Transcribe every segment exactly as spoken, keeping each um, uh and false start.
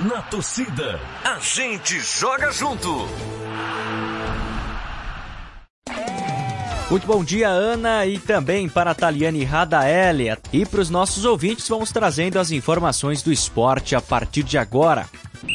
Na torcida, a gente joga junto. Muito bom dia, Ana, e também para a Taliane Radaeli. E para os nossos ouvintes, vamos trazendo as informações do esporte a partir de agora.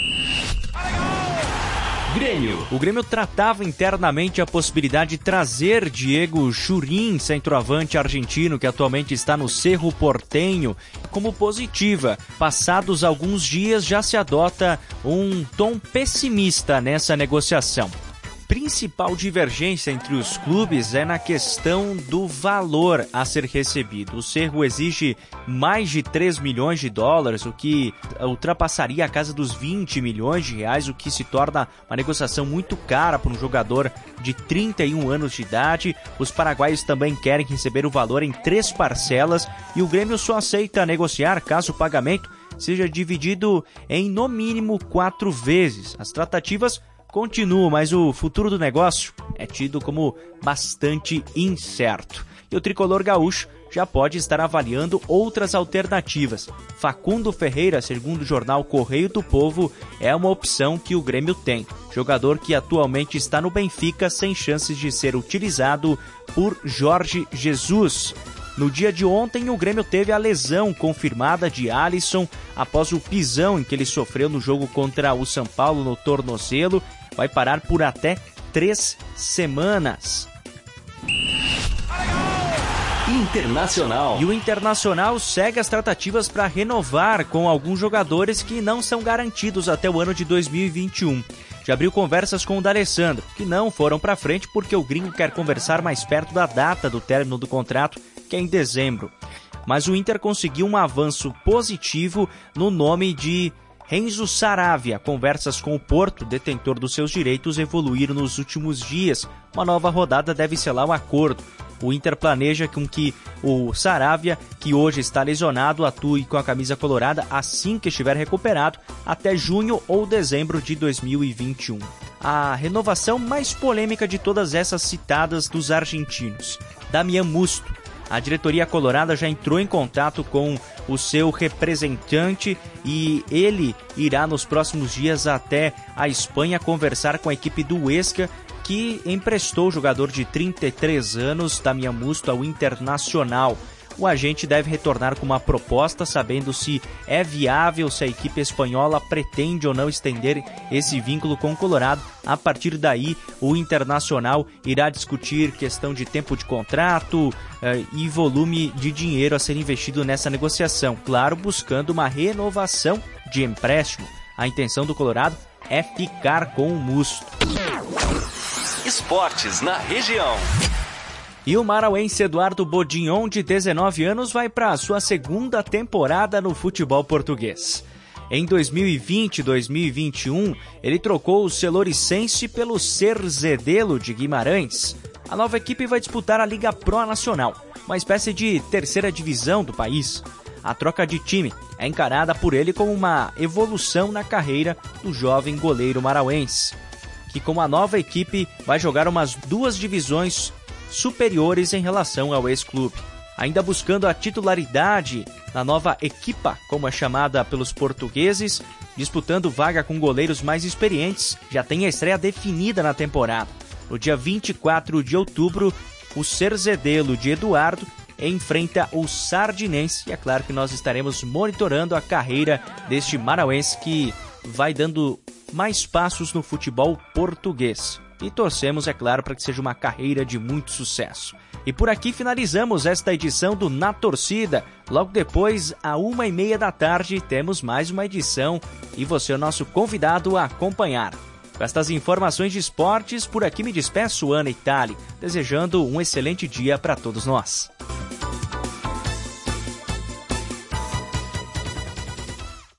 Grêmio. O Grêmio tratava internamente a possibilidade de trazer Diego Churin, centroavante argentino que atualmente está no Cerro Porteño, como positiva. Passados alguns dias já se adota um tom pessimista nessa negociação. Principal divergência entre os clubes é na questão do valor a ser recebido. O Cerro exige mais de três milhões de dólares, o que ultrapassaria a casa dos vinte milhões de reais, o que se torna uma negociação muito cara para um jogador de trinta e um anos de idade. Os paraguaios também querem receber o valor em três parcelas e o Grêmio só aceita negociar caso o pagamento seja dividido em no mínimo quatro vezes. As tratativas continua, mas o futuro do negócio é tido como bastante incerto. E o tricolor gaúcho já pode estar avaliando outras alternativas. Facundo Ferreira, segundo o jornal Correio do Povo, é uma opção que o Grêmio tem. Jogador que atualmente está no Benfica sem chances de ser utilizado por Jorge Jesus. No dia de ontem, o Grêmio teve a lesão confirmada de Alisson após o pisão em que ele sofreu no jogo contra o São Paulo no tornozelo. Vai parar por até três semanas. Internacional. E o Internacional segue as tratativas para renovar com alguns jogadores que não são garantidos até o ano de dois mil e vinte e um. Já abriu conversas com o D'Alessandro, que não foram para frente porque o gringo quer conversar mais perto da data do término do contrato, que é em dezembro. Mas o Inter conseguiu um avanço positivo no nome de Renzo Saravia. Conversas com o Porto, detentor dos seus direitos, evoluíram nos últimos dias. Uma nova rodada deve selar o acordo. O Inter planeja com que o Saravia, que hoje está lesionado, atue com a camisa colorada assim que estiver recuperado, até junho ou dezembro de dois mil e vinte e um. A renovação mais polêmica de todas essas citadas dos argentinos, Damián Musto. A diretoria colorada já entrou em contato com o seu representante e ele irá nos próximos dias até a Espanha conversar com a equipe do Huesca, que emprestou o jogador de trinta e três anos, Damián Musto, ao Internacional. O agente deve retornar com uma proposta, sabendo se é viável, se a equipe espanhola pretende ou não estender esse vínculo com o Colorado. A partir daí, o Internacional irá discutir questão de tempo de contrato eh, e volume de dinheiro a ser investido nessa negociação. Claro, buscando uma renovação de empréstimo. A intenção do Colorado é ficar com o Musto. Esportes na região. E o marauense Eduardo Bodignon, de dezenove anos, vai para a sua segunda temporada no futebol português. Em dois mil e vinte e dois mil e vinte e um, ele trocou o Celoricense pelo Cerzedelo de Guimarães. A nova equipe vai disputar a Liga Pro Nacional, uma espécie de terceira divisão do país. A troca de time é encarada por ele como uma evolução na carreira do jovem goleiro marauense, que com a nova equipe vai jogar umas duas divisões superiores em relação ao ex-clube. Ainda buscando a titularidade na nova equipa, como é chamada pelos portugueses, disputando vaga com goleiros mais experientes, já tem a estreia definida na temporada. No dia vinte e quatro de outubro, o Cerzedelo de Eduardo enfrenta o Sardinense, e é claro que nós estaremos monitorando a carreira deste marauense que vai dando mais passos no futebol português. E torcemos, é claro, para que seja uma carreira de muito sucesso. E por aqui finalizamos esta edição do Na Torcida. Logo depois, à uma e meia da tarde, temos mais uma edição e você é o nosso convidado a acompanhar. Com estas informações de esportes, por aqui me despeço, Ana Itali, desejando um excelente dia para todos nós.